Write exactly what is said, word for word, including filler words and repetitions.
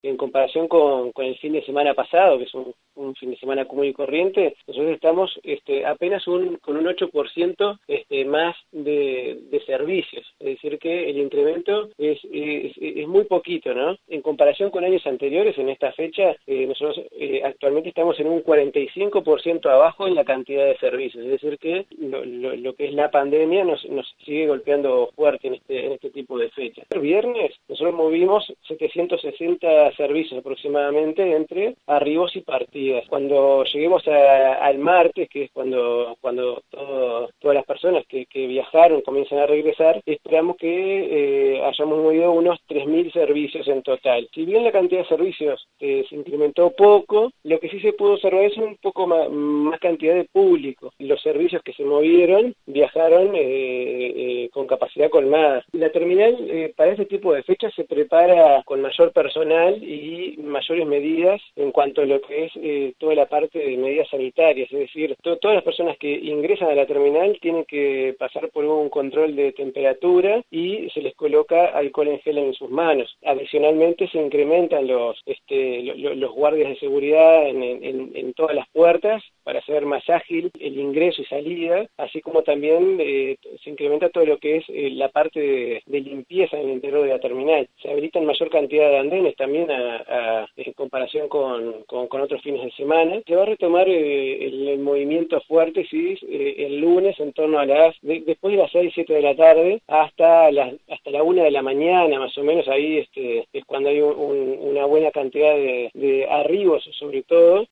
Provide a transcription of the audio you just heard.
en comparación con, con el fin de semana pasado, que es un, un fin de semana común y corriente, nosotros estamos este, apenas un, con un ocho por ciento este, más de, de servicios, es decir que el incremento es, es, es muy poquito, ¿no? En comparación con años anteriores, en esta fecha, eh, nosotros eh, actualmente estamos en un cuarenta y cinco por ciento abajo en la cantidad de servicios, es decir que lo, lo, lo que es la pandemia nos, nos sigue golpeando fuerte en este, en este tipo de fechas. El viernes nosotros movimos setecientos sesenta servicios aproximadamente entre arribos y partidas. Cuando lleguemos a, al martes, que es cuando, cuando todo, todas las personas que, que viajaron comienzan a regresar, esperamos que eh, hayamos movido unos tres mil servicios en total. Si bien la cantidad de servicios eh, se incrementó poco, lo que sí se pudo observar es un poco más, más cantidad de público. Los servicios que se movieron viajaron eh, eh, con capacidad colmada. La terminal eh, para este tipo de fechas se prepara con mayor personal y mayores medidas en cuanto a lo que es eh, toda la parte de medidas sanitarias, es decir, to todas las personas que ingresan a la terminal tienen que pasar por un control de temperatura y se les coloca alcohol en gel en sus manos. Adicionalmente se incrementan los, este, lo, los guardias de seguridad en, en, en todas las puertas para hacer más ágil el ingreso y salida, así como también eh, se incrementa todo lo que es eh, la parte de, de limpieza en el interior de la terminal. Se habilitan mayor cantidad de andenes también a, a, en comparación con, con, con otros fines de semana. Se va a retomar eh, el, el movimiento fuerte, sí, eh, el lunes en torno a las, de, después de las seis, siete de la tarde hasta las, hasta la una de la mañana, más o menos ahí este, es cuando hay un, un, una buena cantidad de, de arribos sobre todo,